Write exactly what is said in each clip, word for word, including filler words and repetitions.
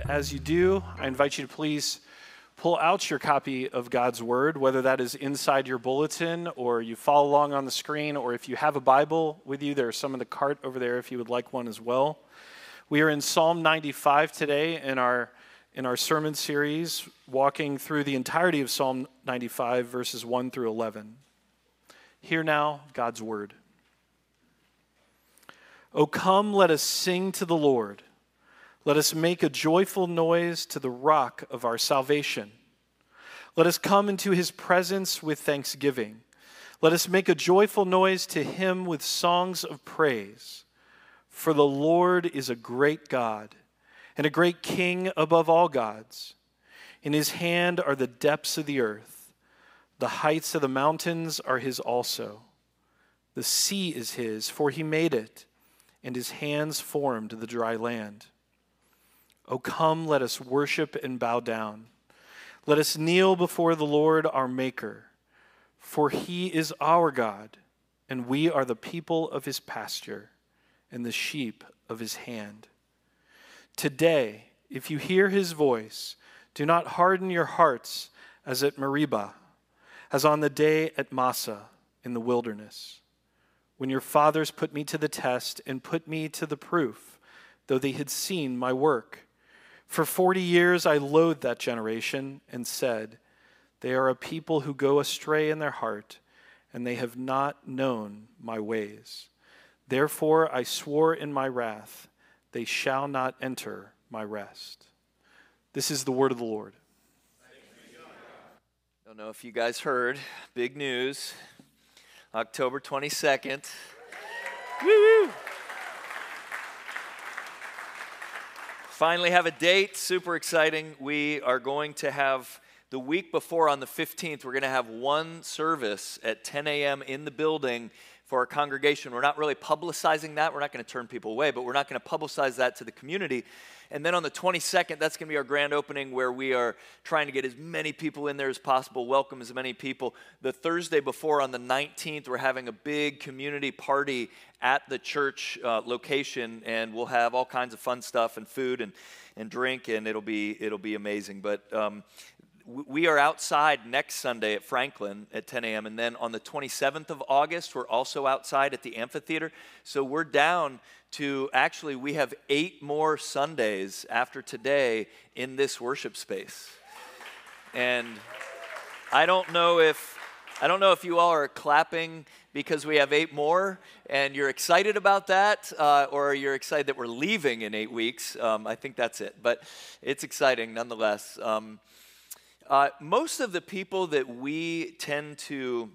as you do, I invite you to please pull out your copy of God's Word, whether that is inside your bulletin or you follow along on the screen, or if you have a Bible with you, there's some in the cart over there if you would like one as well. We are in Psalm ninety-five today in our in our sermon series, walking through the entirety of Psalm ninety-five, verses one through eleven. Hear now God's Word. O come, let us sing to the Lord. Let us make a joyful noise to the rock of our salvation. Let us come into his presence with thanksgiving. Let us make a joyful noise to him with songs of praise. For the Lord is a great God and a great King above all gods. In his hand are the depths of the earth. The heights of the mountains are his also. The sea is his, for he made it, and his hands formed the dry land. O come, let us worship and bow down. Let us kneel before the Lord our Maker, for he is our God, and we are the people of his pasture and the sheep of his hand. Today, if you hear his voice, do not harden your hearts as at Meribah, as on the day at Massah in the wilderness, when your fathers put me to the test and put me to the proof, though they had seen my work. For forty years I loathed that generation and said, they are a people who go astray in their heart, and they have not known my ways. Therefore I swore in my wrath, they shall not enter my rest. This is the word of the Lord. I don't know if you guys heard, big news, October twenty-second. Woo-woo! Finally have a date, super exciting. We are going to have, the week before on the fifteenth, we're going to have one service at ten a.m. in the building for our congregation. We're not really publicizing that. We're not going to turn people away, but we're not going to publicize that to the community. And then on the twenty-second, that's going to be our grand opening where we are trying to get as many people in there as possible, welcome as many people. The Thursday before, on the nineteenth, we're having a big community party at the church uh, location, and we'll have all kinds of fun stuff and food and, and drink, and it'll be it'll be amazing. But um, we are outside next Sunday at Franklin at ten a.m. And then on the twenty-seventh of August, we're also outside at the amphitheater. So we're down to, actually, we have eight more Sundays after today in this worship space. And I don't know if I don't know if you all are clapping because we have eight more and you're excited about that, uh, or you're excited that we're leaving in eight weeks. Um, I think that's it. But it's exciting nonetheless. Um, Uh, most of the people that we tend to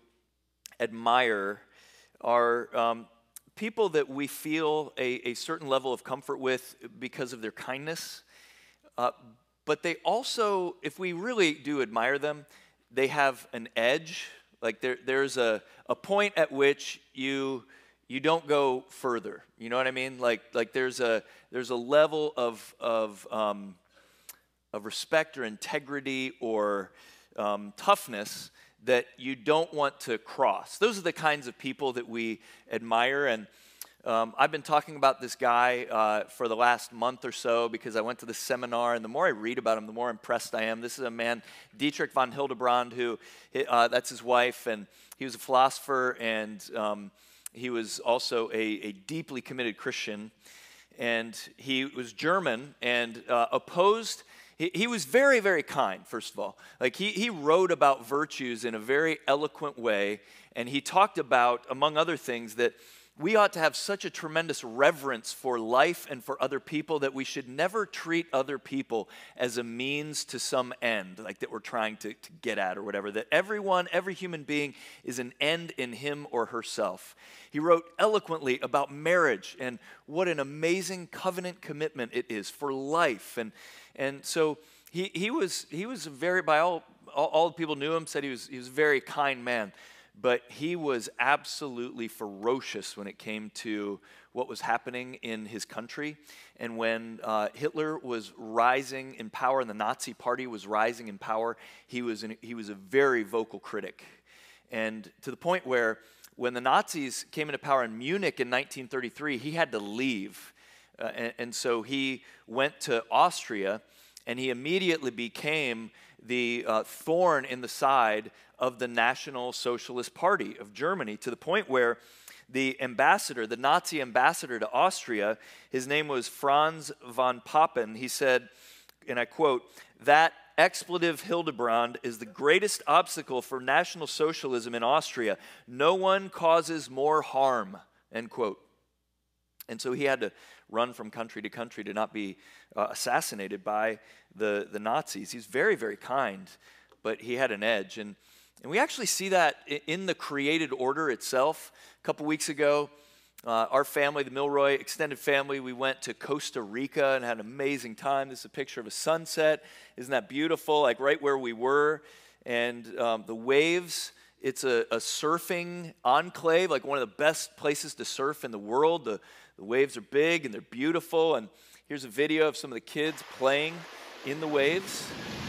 admire are um, people that we feel a, a certain level of comfort with because of their kindness. Uh, but they also, if we really do admire them, they have an edge. Like there, there's a, a point at which you you don't go further. You know what I mean? Like like there's a there's a level of of um, of respect or integrity or um, toughness that you don't want to cross. Those are the kinds of people that we admire. And um, I've been talking about this guy uh, for the last month or so because I went to this seminar, and the more I read about him, the more impressed I am. This is a man, Dietrich von Hildebrand, who, uh, that's his wife, and he was a philosopher, and um, he was also a, a deeply committed Christian. And he was German and uh, opposed. He, he was very, very kind, first of all. Like he, he wrote about virtues in a very eloquent way, and he talked about, among other things, that we ought to have such a tremendous reverence for life and for other people that we should never treat other people as a means to some end, like that we're trying to, to get at or whatever, that everyone, every human being is an end in him or herself. He wrote eloquently about marriage and what an amazing covenant commitment it is for life. And and so he he was he was a very, by all all, all the people knew him, said he was he was a very kind man. But he was absolutely ferocious when it came to what was happening in his country. And when uh, Hitler was rising in power and the Nazi Party was rising in power, he was, an, he was a very vocal critic. And to the point where when the Nazis came into power in Munich in nineteen thirty-three, he had to leave. Uh, and, and so he went to Austria, and he immediately became the uh, thorn in the side of the National Socialist Party of Germany, to the point where the ambassador, the Nazi ambassador to Austria, his name was Franz von Papen, he said, and I quote, "That expletive Hildebrand is the greatest obstacle for National Socialism in Austria. No one causes more harm," end quote. And so he had to run from country to country to not be uh, assassinated by the, the Nazis. He's very, very kind, but he had an edge. And, and we actually see that in the created order itself. A couple weeks ago, uh, our family, the Milroy extended family, we went to Costa Rica and had an amazing time. This is a picture of a sunset. Isn't that beautiful? Like right where we were. And um, the waves, it's a, a surfing enclave, like one of the best places to surf in the world. The, the waves are big and they're beautiful. And here's a video of some of the kids playing in the waves.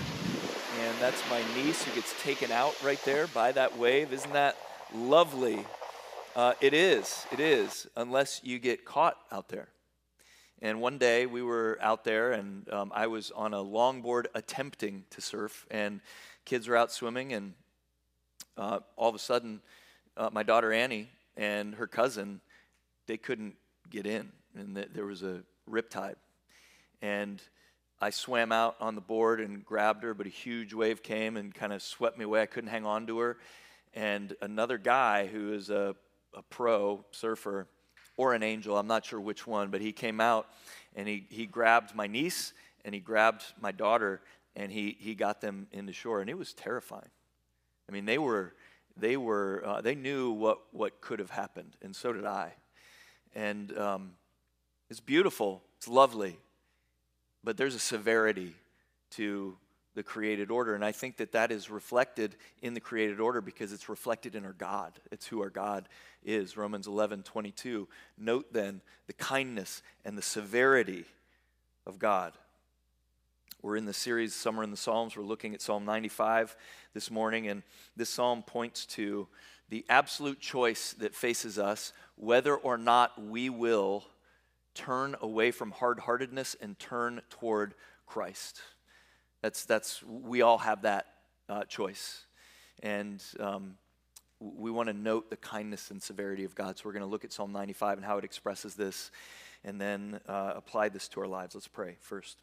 And that's my niece who gets taken out right there by that wave. Isn't that lovely? Uh, it is, it is, unless you get caught out there. And one day we were out there and um, I was on a longboard attempting to surf, and kids were out swimming, and uh, all of a sudden uh, my daughter Annie and her cousin, they couldn't get in, and th- there was a riptide. And I swam out on the board and grabbed her, but a huge wave came and kind of swept me away. I couldn't hang on to her. And another guy who is a, a pro surfer, or an angel, I'm not sure which one, but he came out and he, he grabbed my niece and he grabbed my daughter, and he, he got them into shore, and it was terrifying. I mean, they were, they were, uh, they knew what, what could have happened, and so did I. And um, it's beautiful, it's lovely, but there's a severity to the created order, and I think that that is reflected in the created order because it's reflected in our God. It's who our God is. Romans eleven twenty-two. Note then the kindness and the severity of God. We're in the series Summer in the Psalms. We're looking at Psalm ninety-five this morning, and this psalm points to the absolute choice that faces us, whether or not we will turn away from hard-heartedness and turn toward Christ. That's, that's, we all have that uh, choice. And um, we want to note the kindness and severity of God. So we're going to look at Psalm ninety-five and how it expresses this, and then uh, apply this to our lives. Let's pray first.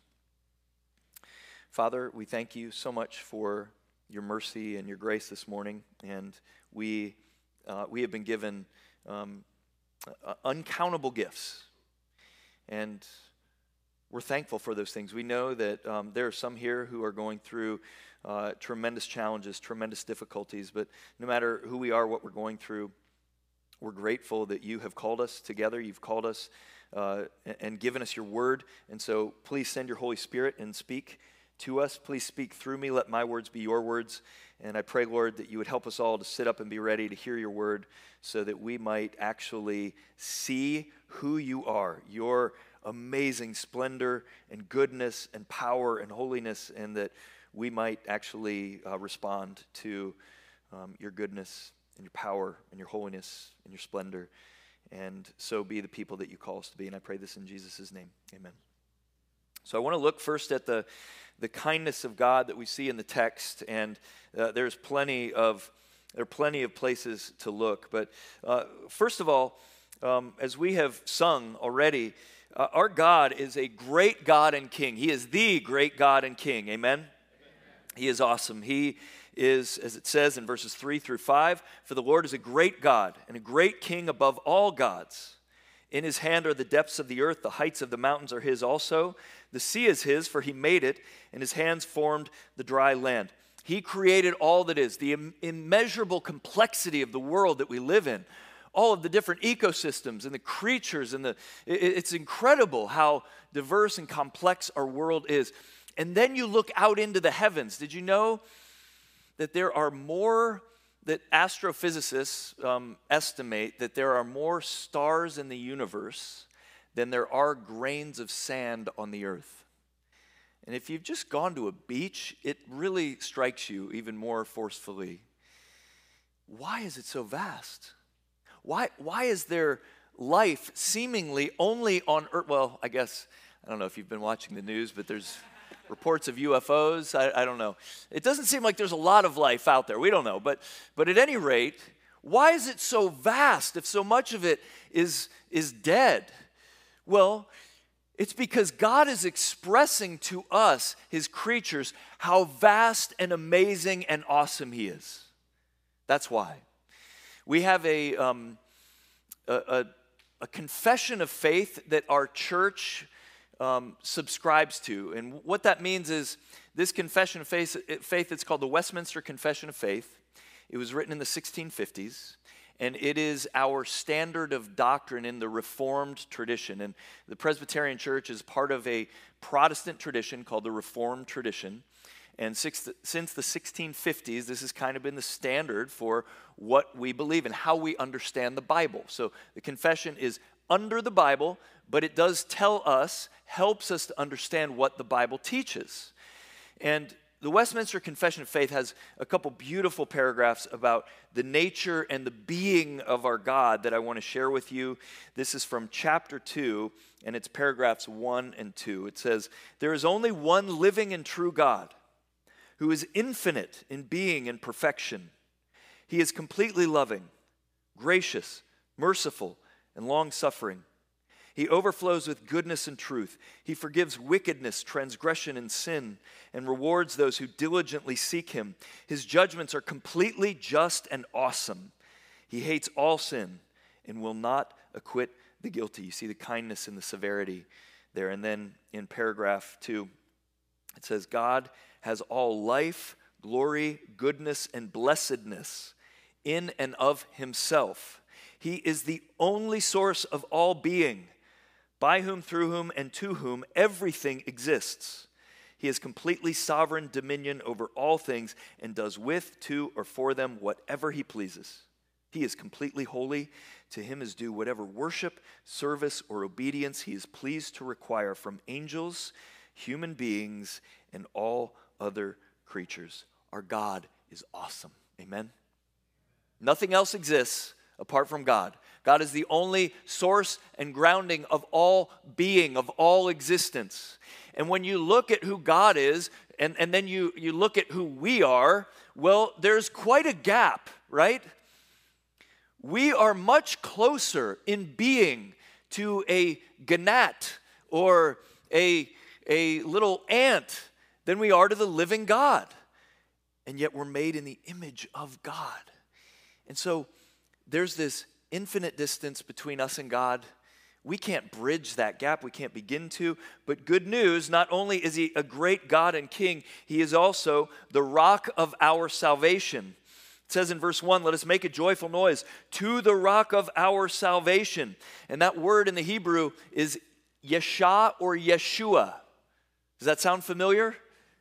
Father, we thank you so much for your mercy and your grace this morning. And we, uh, we have been given um, uh, uncountable gifts. And we're thankful for those things. We know that um, there are some here who are going through uh, tremendous challenges, tremendous difficulties, but no matter who we are, what we're going through, we're grateful that you have called us together. You've called us uh, and given us your word. And so please send your Holy Spirit and speak to us. Please speak through me. Let my words be your words. And I pray, Lord, that you would help us all to sit up and be ready to hear your word so that we might actually see who you are, your amazing splendor and goodness and power and holiness, and that we might actually uh, respond to um, your goodness and your power and your holiness and your splendor, and so be the people that you call us to be. And I pray this in Jesus' name. Amen. So I want to look first at the, the kindness of God that we see in the text, and uh, there's plenty of there are plenty of places to look. But uh, first of all, um, as we have sung already, Uh, our God is a great God and King. He is the great God and King. Amen? Amen? He is awesome. He is, as it says in verses three through five, "For the Lord is a great God and a great King above all gods. In his hand are the depths of the earth. The heights of the mountains are his also. The sea is his, for he made it, and his hands formed the dry land." He created all that is, the im- immeasurable complexity of the world that we live in. All of the different ecosystems and the creatures, and the it, it's incredible how diverse and complex our world is. And then you look out into the heavens. Did you know that there are more, that astrophysicists um, estimate that there are more stars in the universe than there are grains of sand on the earth? And if you've just gone to a beach, it really strikes you even more forcefully. Why is it so vast? Why, why is there life seemingly only on Earth? Well, I guess, I don't know if you've been watching the news, but there's reports of U F Os. I, I don't know. It doesn't seem like there's a lot of life out there. We don't know. But, but at any rate, why is it so vast if so much of it is, is dead? Well, it's because God is expressing to us, his creatures, how vast and amazing and awesome he is. That's why. We have a, um, a, a, a confession of faith that our church um, subscribes to. And what that means is this confession of faith, faith, it's called the Westminster Confession of Faith. It was written in the sixteen fifties. And it is our standard of doctrine in the Reformed tradition. And the Presbyterian Church is part of a Protestant tradition called the Reformed tradition. And six, since the sixteen fifties, this has kind of been the standard for what we believe and how we understand the Bible. So the confession is under the Bible, but it does tell us, helps us to understand what the Bible teaches. And the Westminster Confession of Faith has a couple beautiful paragraphs about the nature and the being of our God that I want to share with you. This is from chapter two, and it's paragraphs one and two. It says, "There is only one living and true God, who is infinite in being and perfection. He is completely loving, gracious, merciful, and long-suffering. He overflows with goodness and truth. He forgives wickedness, transgression, and sin, and rewards those who diligently seek him. His judgments are completely just and awesome. He hates all sin and will not acquit the guilty." You see the kindness and the severity there. And then in paragraph two, it says, "God has all life, glory, goodness, and blessedness in and of himself. He is the only source of all being, by whom, through whom, and to whom everything exists. He has completely sovereign dominion over all things and does with, to, or for them whatever he pleases. He is completely holy. To him is due whatever worship, service, or obedience he is pleased to require from angels, human beings, and all other creatures." Our God is awesome. Amen? Nothing else exists apart from God. God is the only source and grounding of all being, of all existence. And when you look at who God is, and, and then you, you look at who we are, well, there's quite a gap, right? We are much closer in being to a gnat or a, a little ant than we are to the living God. And yet we're made in the image of God. And so there's this infinite distance between us and God. We can't bridge that gap. We can't begin to. But good news, not only is he a great God and King, he is also the rock of our salvation. It says in verse one, "Let us make a joyful noise to the rock of our salvation." And that word in the Hebrew is Yeshua or Yeshua. Does that sound familiar?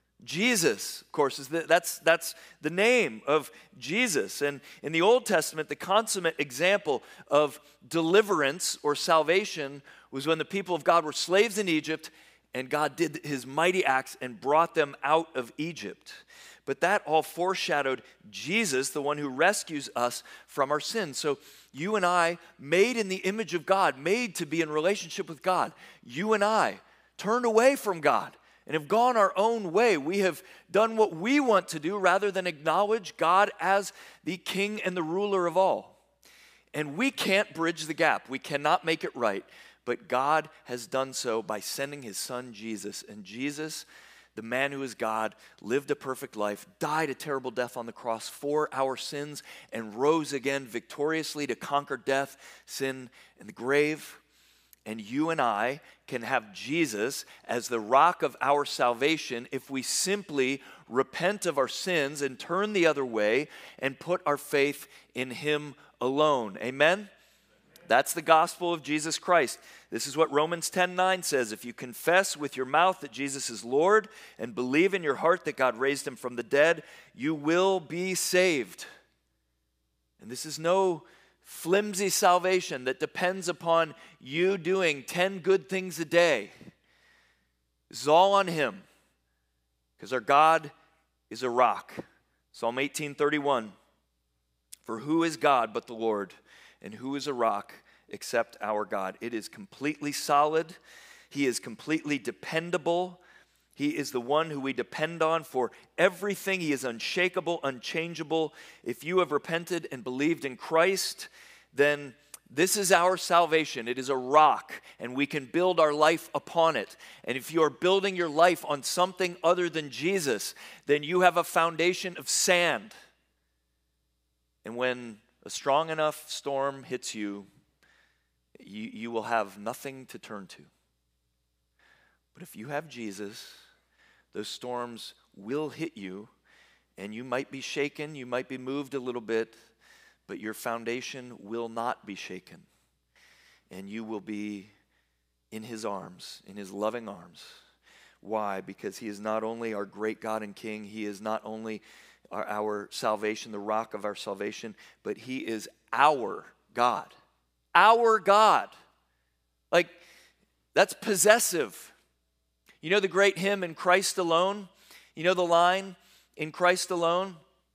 Jesus, of course, is the, that's, that's the name of Jesus. And in the Old Testament, the consummate example of deliverance or salvation was when the people of God were slaves in Egypt and God did his mighty acts and brought them out of Egypt. But that all foreshadowed Jesus, the one who rescues us from our sins. So you and I, made in the image of God, made to be in relationship with God, you and I turned away from God and have gone our own way. We have done what we want to do rather than acknowledge God as the King and the ruler of all. And we can't bridge the gap. We cannot make it right. But God has done so by sending his son Jesus. And Jesus, the man who is God, lived a perfect life, died a terrible death on the cross for our sins, and rose again victoriously to conquer death, sin, and the grave. And you and I can have Jesus as the rock of our salvation if we simply repent of our sins and turn the other way and put our faith in him alone. Amen? That's the gospel of Jesus Christ. This is what Romans ten nine says. "If you confess with your mouth that Jesus is Lord and believe in your heart that God raised him from the dead, you will be saved." And this is no flimsy salvation that depends upon you doing ten good things a day. This is all on him, because our God is a rock. Psalm eighteen thirty-one, "For who is God but the Lord, and who is a rock except our God?" It is completely solid. He is completely dependable. He is the one who we depend on for everything. He is unshakable, unchangeable. If you have repented and believed in Christ, then this is our salvation. It is a rock, and we can build our life upon it. And if you are building your life on something other than Jesus, then you have a foundation of sand. And when a strong enough storm hits you, you, you will have nothing to turn to. But if you have Jesus, those storms will hit you, and you might be shaken, you might be moved a little bit, but your foundation will not be shaken. And you will be in his arms, in his loving arms. Why? Because he is not only our great God and King, he is not only our, our salvation, the rock of our salvation, but he is our God. Our God. Like, that's possessive. You know the great hymn, In Christ Alone? You know the line, In Christ Alone?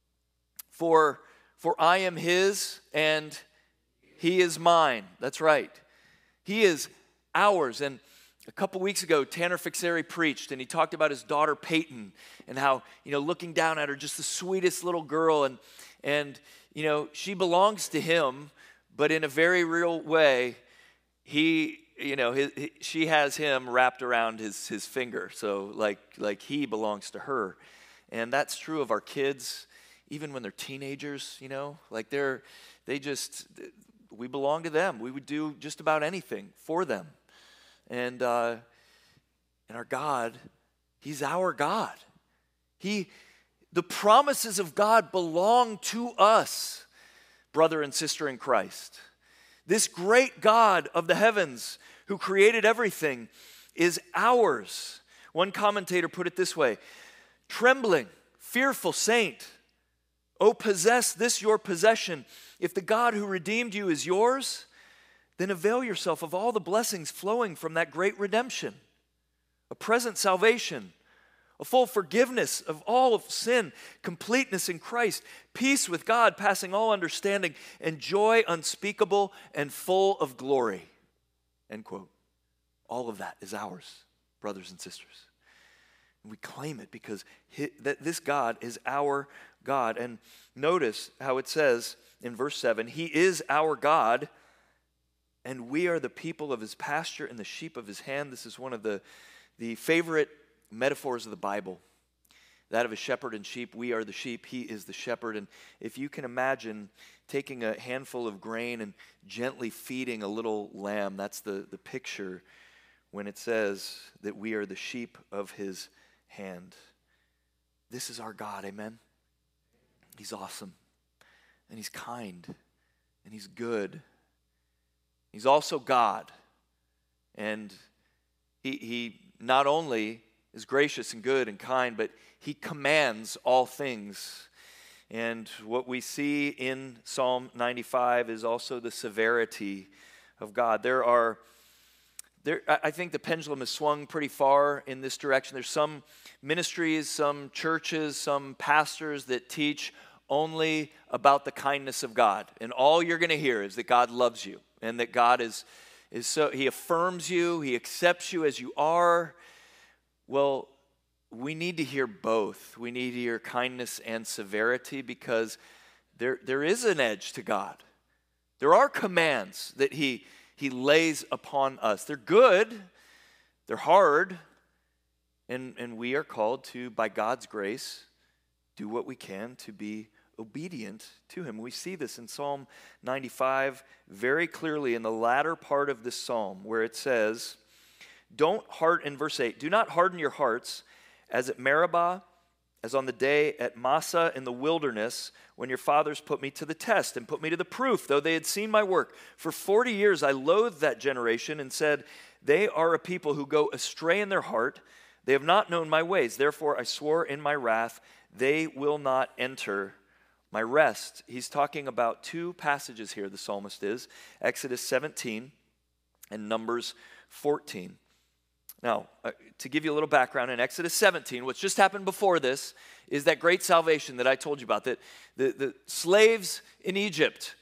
For, for I am his and he is mine. That's right. He is ours. And a couple weeks ago, Tanner Fixeri preached, and he talked about his daughter Peyton and how, you know, looking down at her, just the sweetest little girl. And, and you know, she belongs to him, but in a very real way, he... You know, his, his, she has him wrapped around his, his finger, so like like he belongs to her. And that's true of our kids, even when they're teenagers, you know, like they're, they just, we belong to them. We would do just about anything for them. And, uh, and our God, he's our God. He, the promises of God belong to us, brother and sister in Christ. This great God of the heavens who created everything is ours. One commentator put it this way: trembling, fearful saint, oh, possess this your possession. If the God who redeemed you is yours, then avail yourself of all the blessings flowing from that great redemption. A present salvation, a full forgiveness of all of sin, completeness in Christ, peace with God passing all understanding, and joy unspeakable and full of glory. End quote. All of that is ours, brothers and sisters. And we claim it because he, that this God is our God. And notice how it says in verse seven, he is our God, and we are the people of his pasture and the sheep of his hand. This is one of the, the favorite metaphors of the Bible, that of a shepherd and sheep. We are the sheep, he is the shepherd. And if you can imagine taking a handful of grain and gently feeding a little lamb, that's the, the picture when it says that we are the sheep of his hand. This is our God, amen? He's awesome, and he's kind, and he's good. He's also God, and he, he not only is gracious and good and kind, but he commands all things. And what we see in Psalm ninety-five is also the severity of God. There are, there, I think the pendulum has swung pretty far in this direction. There's some ministries, some churches, some pastors that teach only about the kindness of God. And all you're going to hear is that God loves you and that God is, is so, he affirms you, he accepts you as you are. Well, we need to hear both. We need to hear kindness and severity because there, there is an edge to God. There are commands that he, he lays upon us. They're good, they're hard, and, and we are called to, by God's grace, do what we can to be obedient to him. We see this in Psalm ninety-five very clearly in the latter part of this psalm where it says, don't harden, in verse eight, do not harden your hearts as at Meribah, as on the day at Massah in the wilderness, when your fathers put me to the test and put me to the proof, though they had seen my work. For forty years I loathed that generation and said, they are a people who go astray in their heart. They have not known my ways. Therefore I swore in my wrath, they will not enter my rest. He's talking about two passages here, the psalmist is, Exodus seventeen and Numbers fourteen. Now, uh, to give you a little background, in Exodus seventeen, what's just happened before this is that great salvation that I told you about, that the, the slaves in Egypt,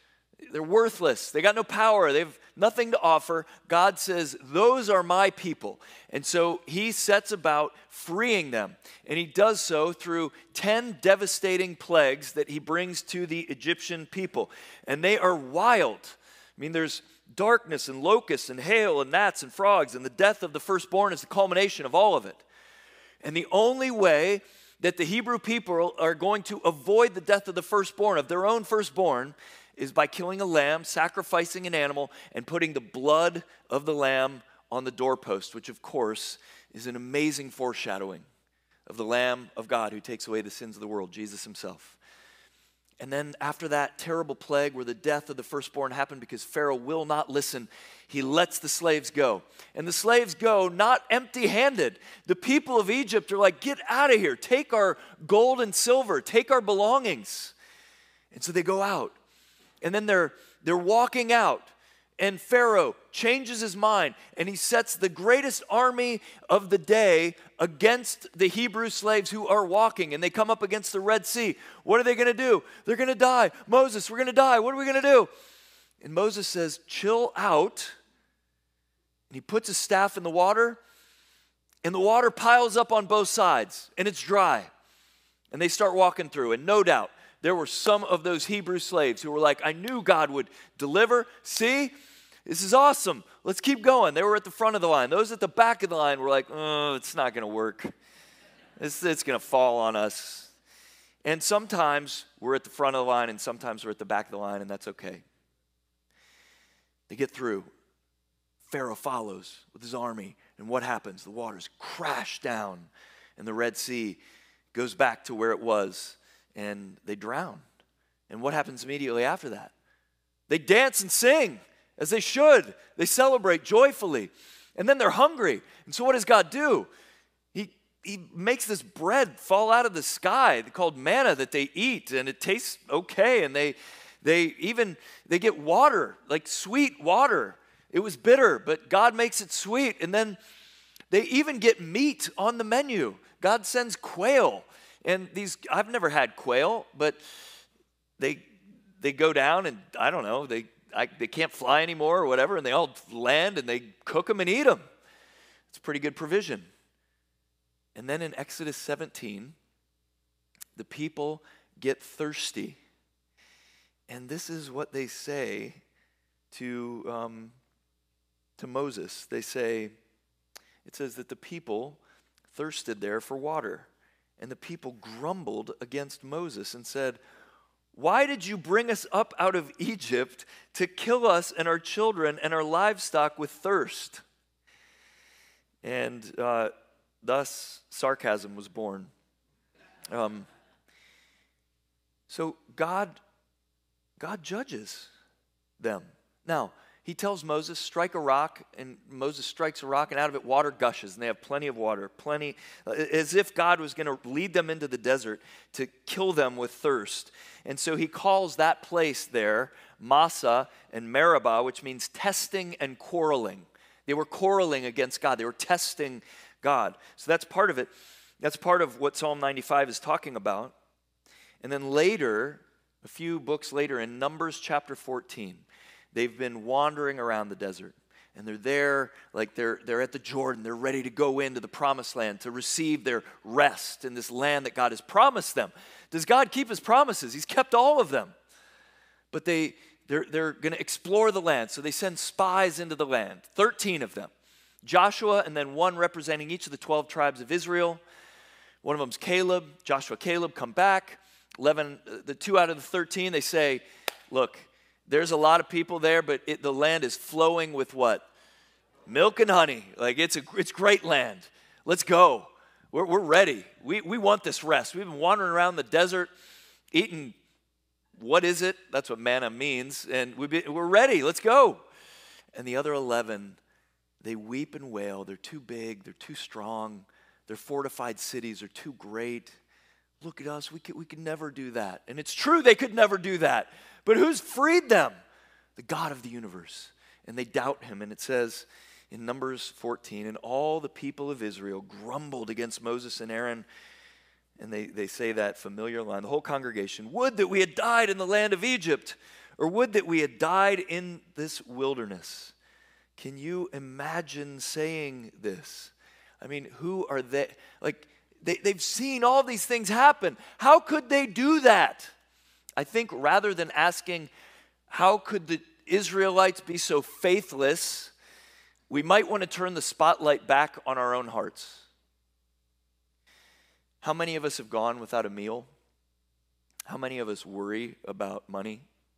they're worthless. They got no power. They have nothing to offer. God says, those are my people. And so he sets about freeing them. And he does so through ten devastating plagues that he brings to the Egyptian people. And they are wild. I mean, there's darkness and locusts and hail and gnats and frogs. And the death of the firstborn is the culmination of all of it. And the only way that the Hebrew people are going to avoid the death of the firstborn, of their own firstborn, is by killing a lamb, sacrificing an animal, and putting the blood of the lamb on the doorpost, which of course is an amazing foreshadowing of the Lamb of God who takes away the sins of the world, Jesus himself. And then after that terrible plague where the death of the firstborn happened because Pharaoh will not listen, he lets the slaves go. And the slaves go not empty-handed. The people of Egypt are like, get out of here. Take our gold and silver. Take our belongings. And so they go out. And then they're, they're walking out. And Pharaoh changes his mind. And he sets the greatest army of the day against the Hebrew slaves who are walking. And they come up against the Red Sea. What are they going to do? They're going to die. Moses, we're going to die. What are we going to do? And Moses says, chill out. And he puts his staff in the water. And the water piles up on both sides. And it's dry. And they start walking through. And no doubt, there were some of those Hebrew slaves who were like, I knew God would deliver. See, this is awesome. Let's keep going. They were at the front of the line. Those at the back of the line were like, oh, it's not going to work. It's, it's going to fall on us. And sometimes we're at the front of the line and sometimes we're at the back of the line, and that's okay. They get through. Pharaoh follows with his army. And what happens? The waters crash down and the Red Sea goes back to where it was. And they drown. And what happens immediately after that? They dance and sing, as they should. They celebrate joyfully. And then they're hungry. And so what does God do? He, he makes this bread fall out of the sky called manna that they eat. And it tastes okay. And they, they even, they get water, like sweet water. It was bitter, but God makes it sweet. And then they even get meat on the menu. God sends quail. And these, I've never had quail, but they they go down and, I don't know, they I, they can't fly anymore or whatever, and they all land and they cook them and eat them. It's pretty good provision. And then in Exodus seventeen, the people get thirsty. And this is what they say to, um, to Moses. They say, it says that the people thirsted there for water. And the people grumbled against Moses and said, why did you bring us up out of Egypt to kill us and our children and our livestock with thirst? And uh, thus sarcasm was born. Um, so God, God judges them. Now, he tells Moses, strike a rock, and Moses strikes a rock, and out of it water gushes, and they have plenty of water, plenty, as if God was going to lead them into the desert to kill them with thirst. And so he calls that place there Massa and Meribah, which means testing and quarreling. They were quarreling against God. They were testing God. So that's part of it. That's part of what Psalm ninety-five is talking about. And then later, a few books later, in Numbers chapter fourteen, they've been wandering around the desert, and they're there, like they're, they're at the Jordan. They're ready to go into the promised land to receive their rest in this land that God has promised them. Does God keep his promises? He's kept all of them. But they, they're, they're going to explore the land, so they send spies into the land, thirteen of them. Joshua, and then one representing each of the twelve tribes of Israel. One of them's Caleb. Joshua, Caleb come back. eleven, the two out of the thirteen, they say, look, there's a lot of people there, but it, the land is flowing with what? Milk and honey. Like, it's a it's great land. Let's go. We're, we're ready. We, we want this rest. We've been wandering around the desert, eating, what is it? That's what manna means. And we've been, we're ready. Let's go. And the other eleven, they weep and wail. They're too big. They're too strong. Their fortified cities are too great. Look at us. We could, we could never do that. And it's true, they could never do that. But who's freed them? The God of the universe. And they doubt him. And it says in Numbers fourteen, and all the people of Israel grumbled against Moses and Aaron. And they, they say that familiar line. The whole congregation, would that we had died in the land of Egypt, Or would that we had died in this wilderness. Can you imagine saying this? I mean, who are they? Like, they, they've seen all these things happen. How could they do that? I think rather than asking, how could the Israelites be so faithless, we might want to turn the spotlight back on our own hearts. How many of us have gone without a meal? How many of us worry about money?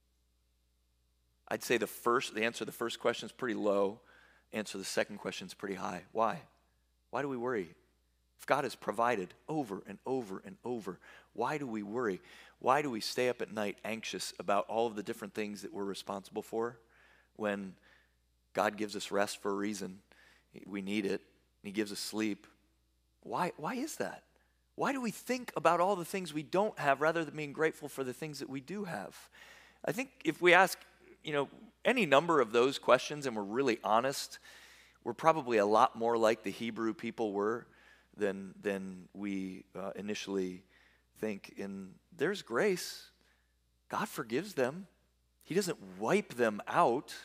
I'd say the first, the answer to the first question is pretty low. Answer to the second question is pretty high. Why? Why do we worry? If God has provided over and over and over, why do we worry? Why do we stay up at night anxious about all of the different things that we're responsible for when God gives us rest for a reason? We need it. He gives us sleep. Why, why is that? Why do we think about all the things we don't have rather than being grateful for the things that we do have? I think if we ask, you know, any number of those questions and we're really honest, we're probably a lot more like the Hebrew people were than, than we uh, initially think. And there's grace. God forgives them. He doesn't wipe them out,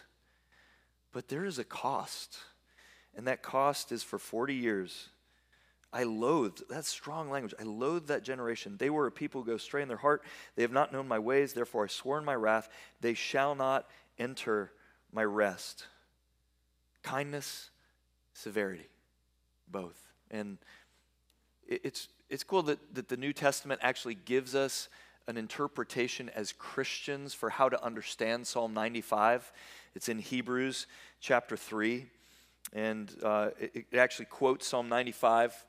but there is a cost. And that cost is for forty years. I loathed, that's strong language. I loathed that generation. They were a people who go astray in their heart. They have not known my ways. Therefore I swore in my wrath, they shall not enter my rest. Kindness, severity, both. And it's it's cool that, that the New Testament actually gives us an interpretation as Christians for how to understand Psalm ninety-five. It's in Hebrews chapter three. And uh, it, it actually quotes Psalm ninety-five.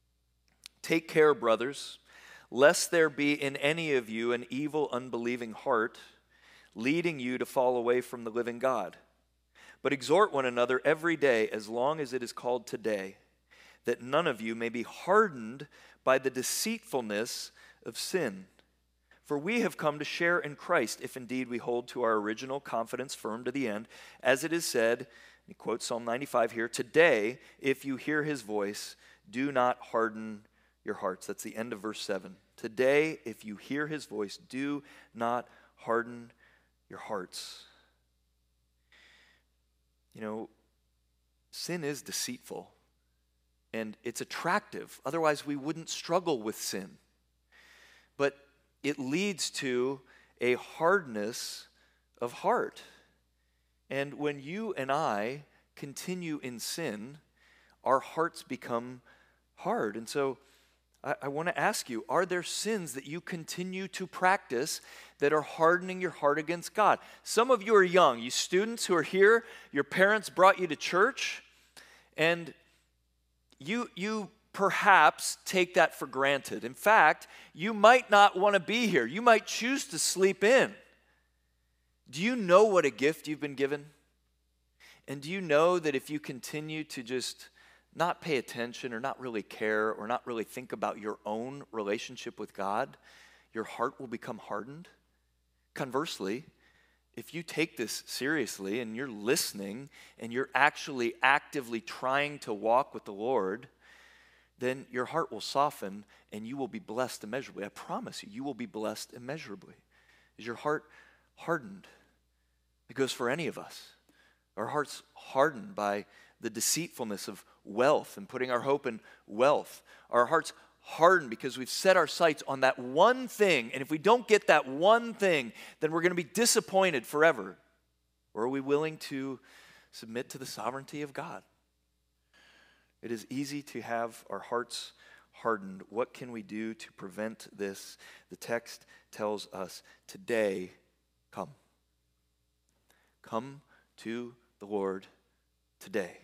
Take care, brothers, lest there be in any of you an evil, unbelieving heart, leading you to fall away from the living God. But exhort one another every day, as long as it is called today, that none of you may be hardened by the deceitfulness of sin. For we have come to share in Christ, if indeed we hold to our original confidence firm to the end, as it is said, he quotes Psalm ninety-five here, today, if you hear his voice, do not harden your hearts. That's the end of verse seven. Today, if you hear his voice, do not harden your hearts. You know, sin is deceitful, and it's attractive. Otherwise, we wouldn't struggle with sin. But it leads to a hardness of heart. And when you and I continue in sin, our hearts become hard. And so I, I want to ask you, are there sins that you continue to practice that are hardening your heart against God? Some of you are young. You students who are here, your parents brought you to church, and you, you perhaps take that for granted. In fact, you might not want to be here. You might choose to sleep in. Do you know what a gift you've been given? And do you know that if you continue to just not pay attention or not really care or not really think about your own relationship with God, your heart will become hardened? Conversely, if you take this seriously and you're listening and you're actually actively trying to walk with the Lord, then your heart will soften and you will be blessed immeasurably. I promise you, you will be blessed immeasurably. Is your heart hardened? It goes for any of us. Our hearts hardened by the deceitfulness of wealth and putting our hope in wealth. Our hearts hardened because we've set our sights on that one thing, and if we don't get that one thing, then we're going to be disappointed forever. Or are we willing to submit to the sovereignty of God? It is easy to have our hearts hardened. What can we do to prevent this? The text tells us, today, come. Come to the Lord today.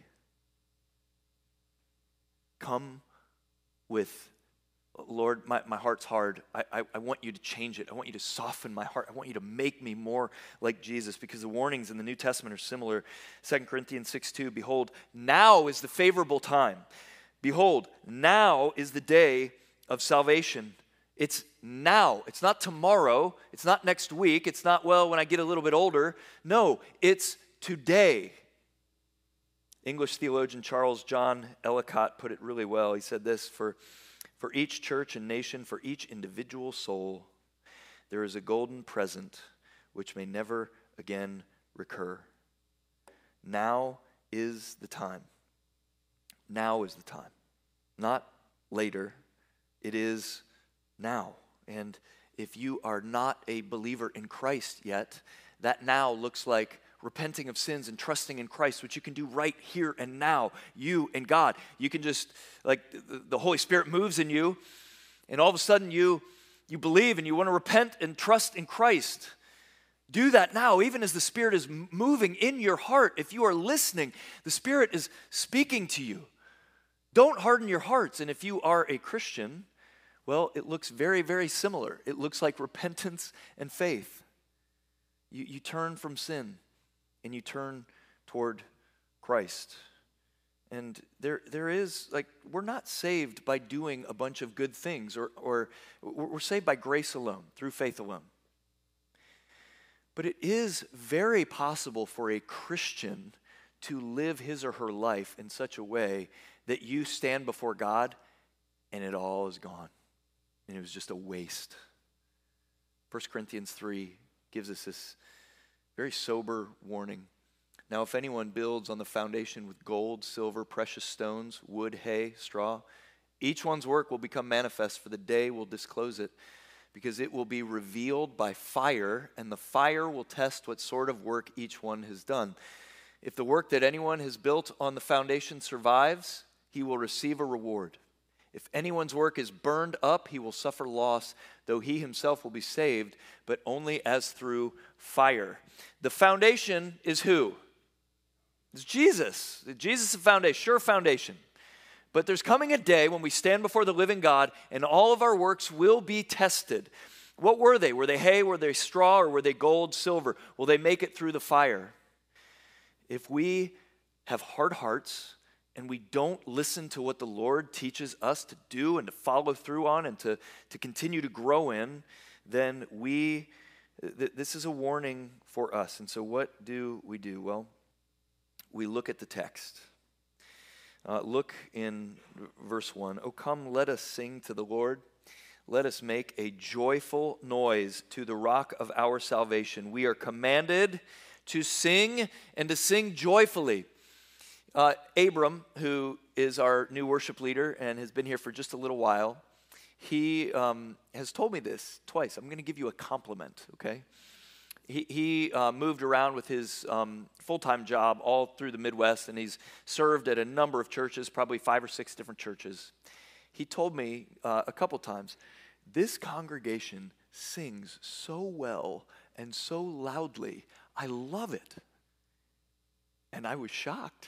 Come with, Lord, my, my heart's hard. I, I, I want you to change it. I want you to soften my heart. I want you to make me more like Jesus, because the warnings in the New Testament are similar. Second Corinthians six two, behold, now is the favorable time. Behold, now is the day of salvation. It's now. It's not tomorrow. It's not next week. It's not, well, when I get a little bit older. No, it's today. English theologian Charles John Ellicott put it really well. He said this, for, for each church and nation, for each individual soul, there is a golden present which may never again recur. Now is the time. Now is the time. Not later. It is now. And if you are not a believer in Christ yet, that now looks like repenting of sins and trusting in Christ, which you can do right here and now, you and God. You can just, like, the Holy Spirit moves in you, and all of a sudden you, you believe and you want to repent and trust in Christ. Do that now, even as the Spirit is moving in your heart. If you are listening, the Spirit is speaking to you. Don't harden your hearts. And if you are a Christian, well, it looks very, very similar. It looks like repentance and faith. You, you turn from sin and you turn toward Christ. And there, there is, like, we're not saved by doing a bunch of good things, or, or we're saved by grace alone, through faith alone. But it is very possible for a Christian to live his or her life in such a way that you stand before God and it all is gone. And it was just a waste. First Corinthians three gives us this very sober warning. Now, if anyone builds on the foundation with gold, silver, precious stones, wood, hay, straw, each one's work will become manifest, for the day will disclose it, because it will be revealed by fire, and the fire will test what sort of work each one has done. If the work that anyone has built on the foundation survives, he will receive a reward. If anyone's work is burned up, he will suffer loss, though he himself will be saved, but only as through fire. The foundation is who? It's Jesus. Jesus is the foundation, sure foundation. But there's coming a day when we stand before the living God and all of our works will be tested. What were they? Were they hay? Were they straw? Or were they gold, silver? Will they make it through the fire? If we have hard hearts and we don't listen to what the Lord teaches us to do and to follow through on and to, to continue to grow in, then we, th- this is a warning for us. And so what do we do? Well, we look at the text. Uh, look in verse one. Oh, come, let us sing to the Lord. Let us make a joyful noise to the rock of our salvation. We are commanded to sing and to sing joyfully. Uh, Abram, who is our new worship leader and has been here for just a little while, he um, has told me this twice. I'm going to give you a compliment, okay? He, he uh, moved around with his um, full-time job all through the Midwest, and he's served at a number of churches, probably five or six different churches. He told me uh, a couple times, this congregation sings so well and so loudly. I love it. And I was shocked.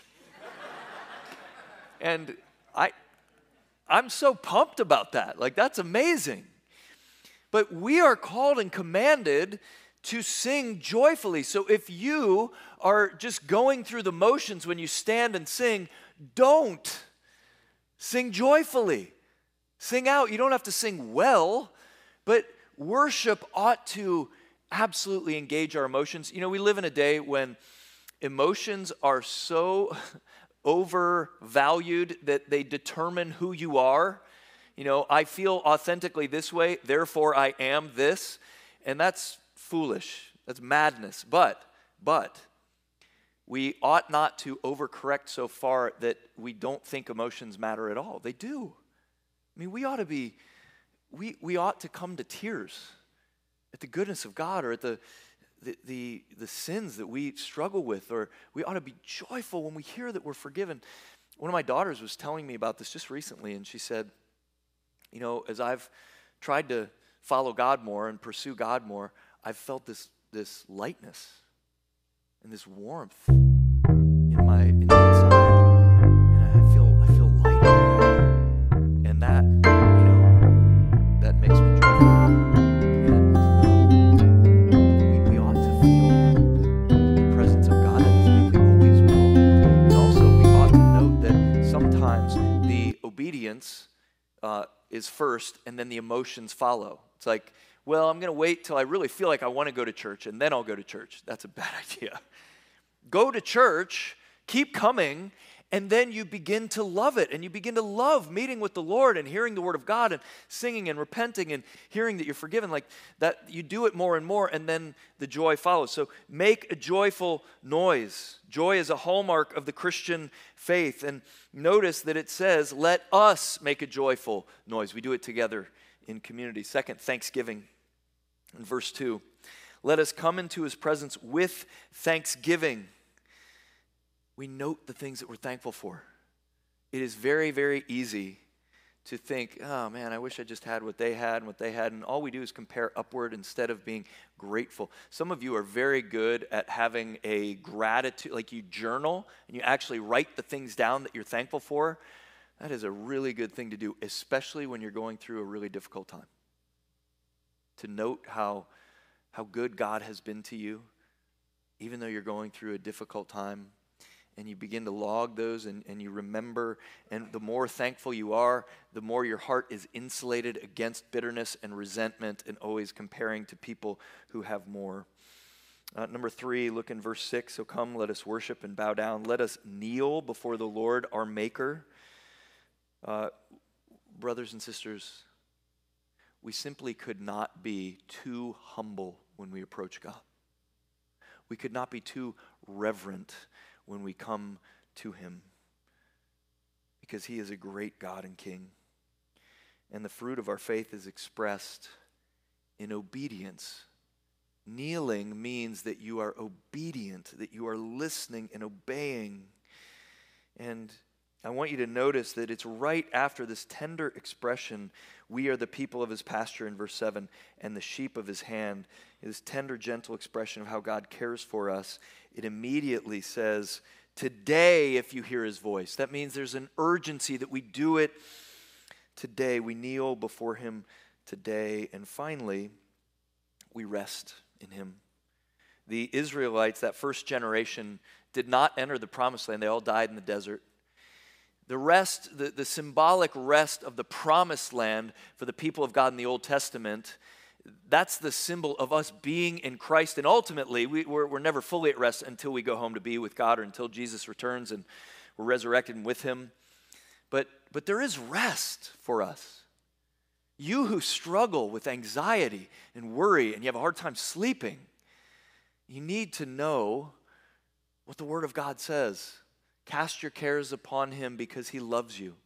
And I, I'm so pumped about that. Like, that's amazing. But we are called and commanded to sing joyfully. So if you are just going through the motions when you stand and sing, don't. Sing joyfully. Sing out. You don't have to sing well, but worship ought to absolutely engage our emotions. You know, we live in a day when emotions are so overvalued that they determine who you are. You know, I feel authentically this way, therefore I am this. And that's foolish. That's madness. But, but, we ought not to overcorrect so far that we don't think emotions matter at all. They do. I mean, we ought to be, we, we ought to come to tears at the goodness of God, or at the, the, the, the sins that we struggle with, or we ought to be joyful when we hear that we're forgiven. One of my daughters was telling me about this just recently, and she said, you know, as I've tried to follow God more and pursue God more, I've felt this this lightness and this warmth in my in the inside, and I feel I feel light in that, and that you know that makes me joyful. And um, we we ought to feel the presence of God. That doesn't make me always well, and also we ought to note that sometimes the obedience uh, is first, and then the emotions follow. It's like, well, I'm going to wait till I really feel like I want to go to church, and then I'll go to church. That's a bad idea. Go to church, keep coming, And then you begin to love it, and you begin to love meeting with the Lord and hearing the Word of God and singing and repenting and hearing that you're forgiven. Like that, you do it more and more, and then the joy follows. So make a joyful noise. Joy is a hallmark of the Christian faith. And notice that it says, let us make a joyful noise. We do it together in community. Second, thanksgiving. In verse two, let us come into his presence with thanksgiving. We note the things that we're thankful for. It is very, very easy to think, oh man, I wish I just had what they had and what they had. And all we do is compare upward instead of being grateful. Some of you are very good at having a gratitude, like you journal and you actually write the things down that you're thankful for. That is a really good thing to do, especially when you're going through a really difficult time. To note how, how good God has been to you, even though you're going through a difficult time. And you begin to log those and, and you remember, and the more thankful you are, the more your heart is insulated against bitterness and resentment and always comparing to people who have more. Uh, number three, look in verse six. So come, let us worship and bow down. Let us kneel before the Lord, our Maker. Uh, brothers and sisters, we simply could not be too humble when we approach God. We could not be too reverent when we come to him, because he is a great God and King. And the fruit of our faith is expressed in obedience. Kneeling means that you are obedient, that you are listening and obeying. And I want you to notice that it's right after this tender expression, we are the people of his pasture in verse seven, and the sheep of his hand. This tender, gentle expression of how God cares for us. It immediately says, today if you hear his voice. That means there's an urgency that we do it today. We kneel before him today. And finally, we rest in him. The Israelites, that first generation, did not enter the promised land. They all died in the desert. The rest, the, the symbolic rest of the promised land for the people of God in the Old Testament, that's the symbol of us being in Christ. And ultimately, we, we're, we're never fully at rest until we go home to be with God or until Jesus returns and we're resurrected with him. But, but there is rest for us. You who struggle with anxiety and worry and you have a hard time sleeping, you need to know what the Word of God says. Cast your cares upon him because he loves you.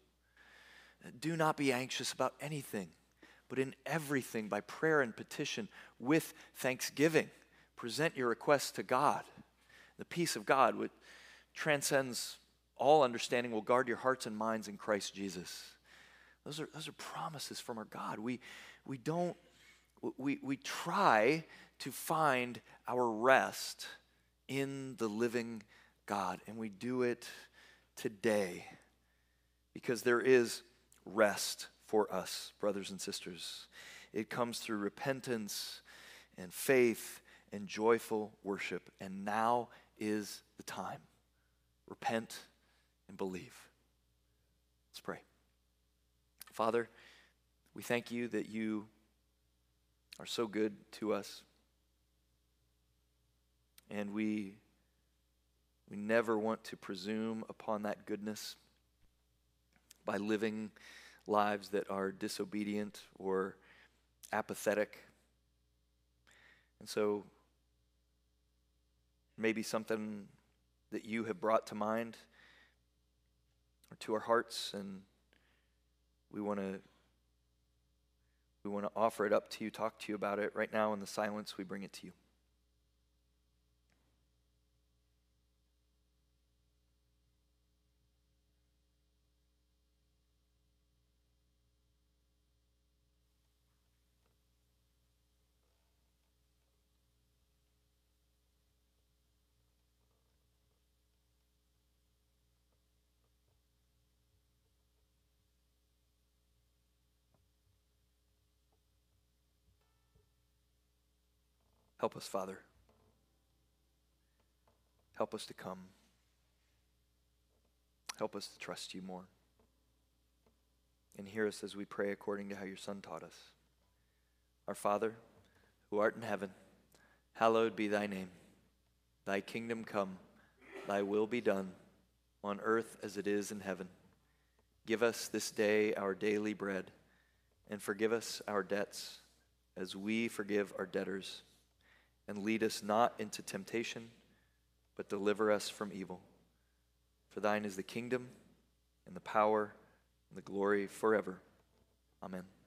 Do not be anxious about anything, but in everything by prayer and petition with thanksgiving. Present your requests to God. The peace of God, which transcends all understanding, will guard your hearts and minds in Christ Jesus. Those are, those are promises from our God. We, we don't, we, we try to find our rest in the living God, and we do it today because there is rest for us, brothers and sisters. It comes through repentance and faith and joyful worship, and now is the time. Repent and believe. Let's pray. Father, we thank you that you are so good to us, and we We never want to presume upon that goodness by living lives that are disobedient or apathetic. And so maybe something that you have brought to mind or to our hearts, and we want to we want to offer it up to you, talk to you about it. Right now in the silence, we bring it to you. Help us, Father. Help us to come. Help us to trust you more. And hear us as we pray according to how your Son taught us. Our Father, who art in heaven, hallowed be thy name. Thy kingdom come, thy will be done, on earth as it is in heaven. Give us this day our daily bread, and forgive us our debts as we forgive our debtors. And lead us not into temptation, but deliver us from evil. For thine is the kingdom, and the power, and the glory forever. Amen.